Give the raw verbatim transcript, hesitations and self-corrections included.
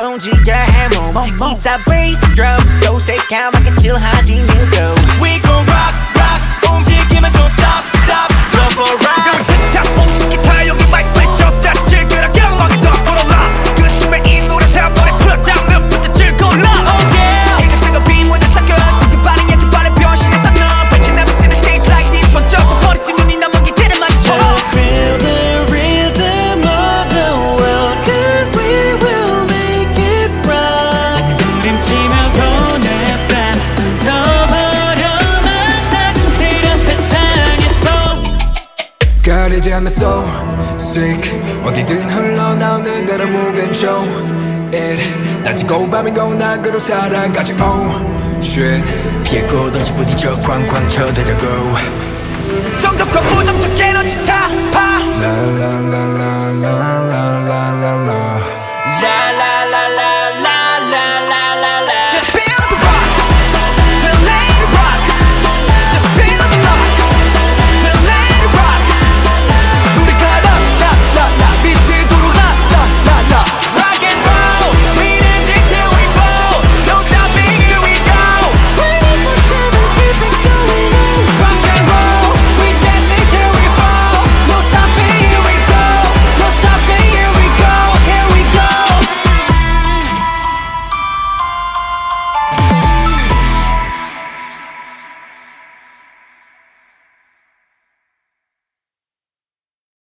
움직여 해몸 기타 베이스 드럼 또 새까맣게 칠하진 뉴스 We gon' rock rock 움직이면 don't stop stop Go for a ride 틱탁 뽕치 기타 여기 마이크 프레셔 스타트 즐겨라 경험하게 더 돌아라 그 심해 이 노래 다 머리 put down 늪부터 즐거울라 Oh yeah 이것저것 빈무대 섞여 지금 빠른 얘기 빠른 변신했어 너 But you never seen a stage like this 번쩍 버리지 눈이 남은 게 길을 마주쳐 Just feel the rhythm of the world Cause we will make it rock 부림치며 보냈다 던져버려만 딱 때려 세상에서 가리지 않는 soul sick 어디든 흘러나오는 대로 move and show it 낮이고 밤이고 낙으로 살아가지 oh shit 피해 꽃없이 부딪혀 쾅쾅 쳐대자고 정적과 부정적인